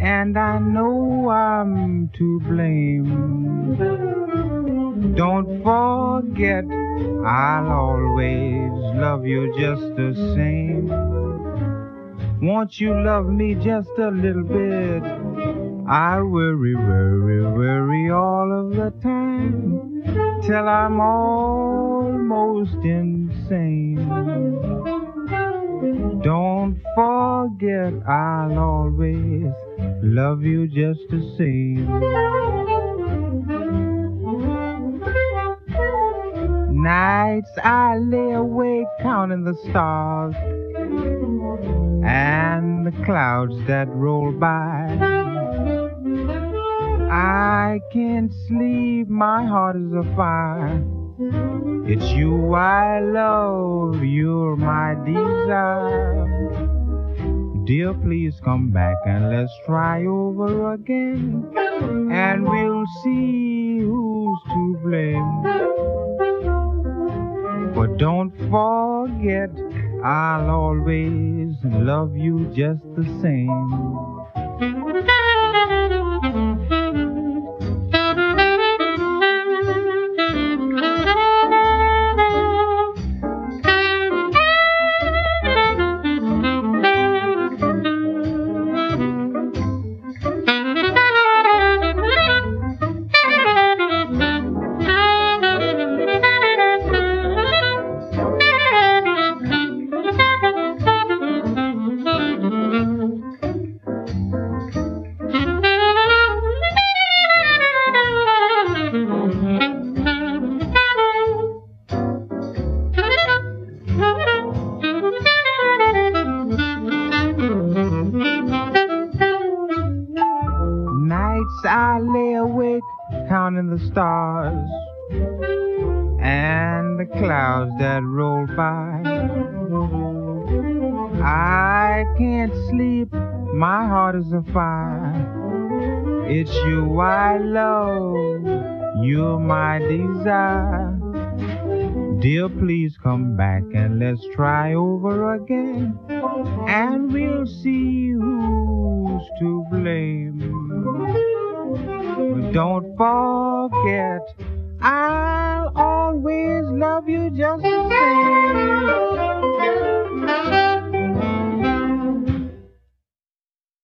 and I know I'm to blame. Don't forget, I'll always love you just the same. Won't you love me just a little bit? I'll worry, worry, worry all of the time till I'm almost insane. Don't forget, I'll always love you just the same. Nights I lay awake counting the stars and the clouds that roll by. I can't sleep, my heart is afire. It's you I love, you're my desire. Dear, please come back and let's try over again, and we'll see who's to blame. But don't forget, I'll always love you just the same. Nights I lay awake counting the stars and the clouds that roll by. I can't sleep, my heart is afire. It's you I love, you're my desire. Dear, please come back and let's try over again, and we'll see who's to blame. But don't forget, I'll always love you just the same.